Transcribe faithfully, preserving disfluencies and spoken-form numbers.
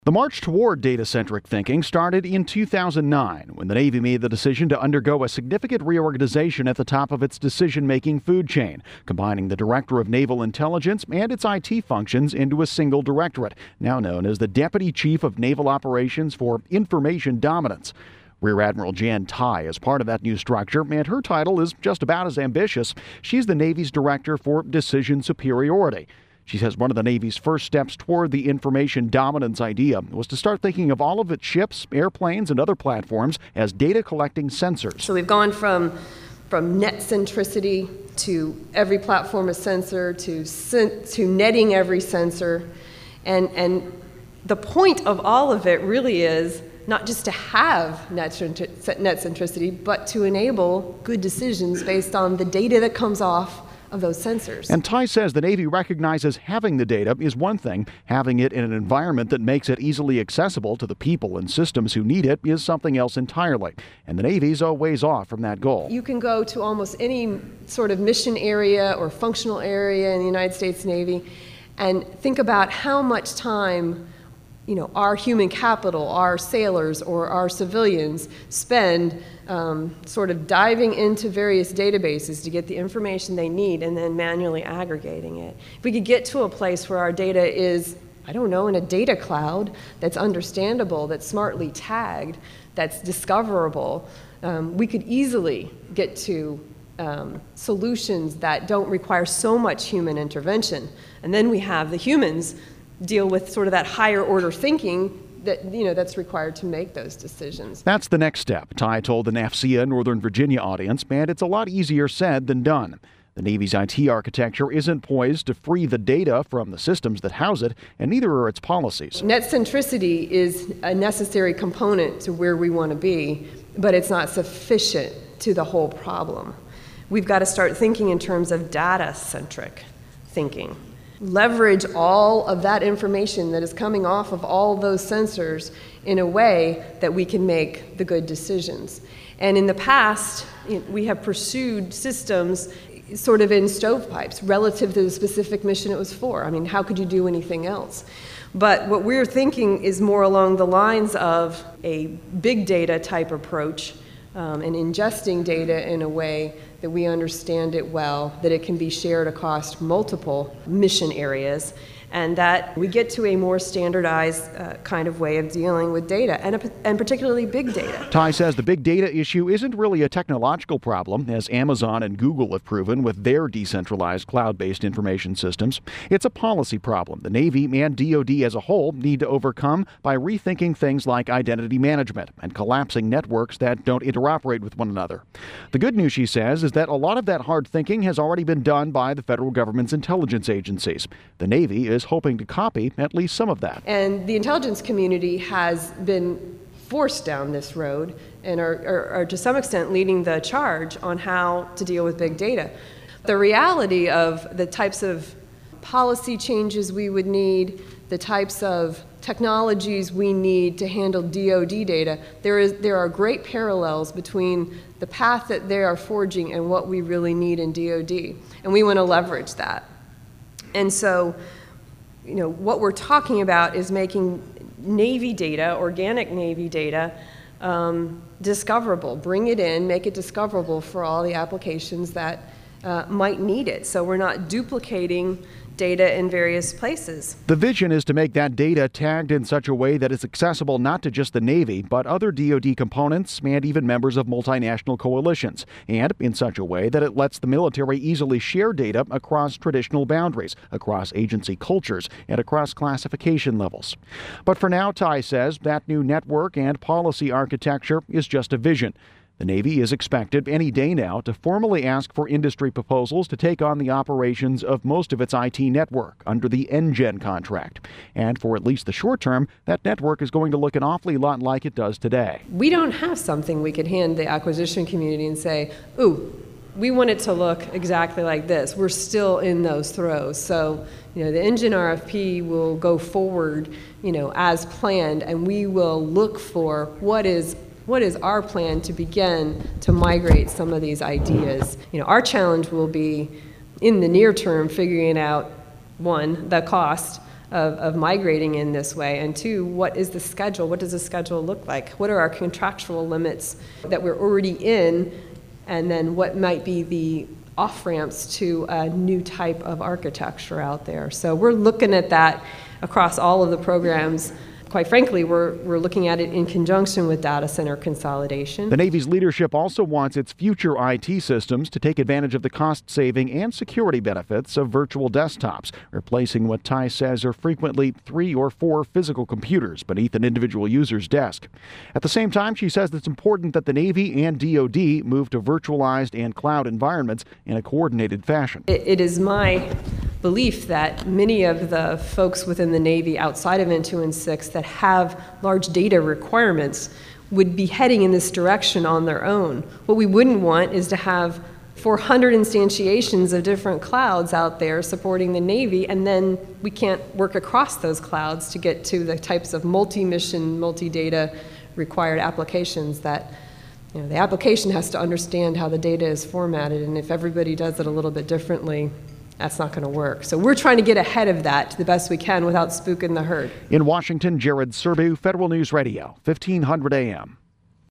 The march toward data-centric thinking started in two thousand nine when the Navy made the decision to undergo a significant reorganization at the top of its decision-making food chain, combining the Director of Naval Intelligence and its I T functions into a single directorate, now known as the Deputy Chief of Naval Operations for Information Dominance. Rear Admiral Jan Tighe is part of that new structure, and her title is just about as ambitious. She's the Navy's Director for Decision Superiority. She says one of the Navy's first steps toward the information dominance idea was to start thinking of all of its ships, airplanes, and other platforms as data-collecting sensors. So we've gone from, from net centricity to every platform a sensor to, to netting every sensor. And, and the point of all of it really is not just to have net centricity, but to enable good decisions based on the data that comes off of those sensors. And Tighe says the Navy recognizes having the data is one thing. Having it in an environment that makes it easily accessible to the people and systems who need it is something else entirely. And the Navy's a ways off from that goal. You can go to almost any sort of mission area or functional area in the United States Navy and think about how much time you know, our human capital, our sailors or our civilians spend um, sort of diving into various databases to get the information they need and then manually aggregating it. If we could get to a place where our data is, I don't know, in a data cloud that's understandable, that's smartly tagged, that's discoverable, um, we could easily get to um, solutions that don't require so much human intervention. And then we have the humans deal with sort of that higher order thinking that, you know, that's required to make those decisions. That's the next step, Tighe told the NAVSEA Northern Virginia audience, and it's a lot easier said than done. The Navy's I T architecture isn't poised to free the data from the systems that house it, and neither are its policies. Net centricity is a necessary component to where we want to be, but it's not sufficient to the whole problem. We've got to start thinking in terms of data-centric thinking. Leverage all of that information that is coming off of all those sensors in a way that we can make the good decisions. And in the past, we have pursued systems sort of in stovepipes relative to the specific mission it was for. I mean, how could you do anything else? But what we're thinking is more along the lines of a big data type approach um, and ingesting data in a way that we understand it well, that it can be shared across multiple mission areas, and that we get to a more standardized uh, kind of way of dealing with data, and, a, and particularly big data. Tighe says the big data issue isn't really a technological problem, as Amazon and Google have proven with their decentralized cloud-based information systems. It's a policy problem the Navy and D O D as a whole need to overcome by rethinking things like identity management and collapsing networks that don't interoperate with one another. The good news, she says, is that a lot of that hard thinking has already been done by the federal government's intelligence agencies. The Navy is hoping to copy at least some of that. And the intelligence community has been forced down this road and are, are, are to some extent leading the charge on how to deal with big data. The reality of the types of policy changes we would need, the types of technologies we need to handle D O D data, there is there are great parallels between the path that they are forging and what we really need in D O D. And we want to leverage that. And so, you know, what we're talking about is making Navy data, organic Navy data, um, discoverable. Bring it in, make it discoverable for all the applications that uh, might need it. So we're not duplicating data in various places. The vision is to make that data tagged in such a way that it's accessible not to just the Navy, but other D O D components and even members of multinational coalitions, and in such a way that it lets the military easily share data across traditional boundaries, across agency cultures, and across classification levels. But for now, Tighe says that new network and policy architecture is just a vision. The Navy is expected any day now to formally ask for industry proposals to take on the operations of most of its I T network under the N G E N contract. And for at least the short term, that network is going to look an awfully lot like it does today. We don't have something we could hand the acquisition community and say, ooh, we want it to look exactly like this. We're still in those throes. So, you know, the N G E N R F P will go forward, you know, as planned, and we will look for what is What is our plan to begin to migrate some of these ideas? You know, our challenge will be, in the near term, figuring out, one, the cost of, of migrating in this way? And two, what is the schedule? What does the schedule look like? What are our contractual limits that we're already in? And then what might be the off-ramps to a new type of architecture out there? So we're looking at that across all of the programs. Quite frankly, we're, we're looking at it in conjunction with data center consolidation. The Navy's leadership also wants its future I T systems to take advantage of the cost-saving and security benefits of virtual desktops, replacing what Tice says are frequently three or four physical computers beneath an individual user's desk. At the same time, she says it's important that the Navy and D O D move to virtualized and cloud environments in a coordinated fashion. It, it is my belief that many of the folks within the Navy outside of N two and six that have large data requirements would be heading in this direction on their own. What we wouldn't want is to have four hundred instantiations of different clouds out there supporting the Navy, and then we can't work across those clouds to get to the types of multi-mission, multi-data required applications that, you know, the application has to understand how the data is formatted, and if everybody does it a little bit differently, that's not going to work. So we're trying to get ahead of that the best we can without spooking the herd. In Washington, Jared Serbu, Federal News Radio, fifteen hundred A M.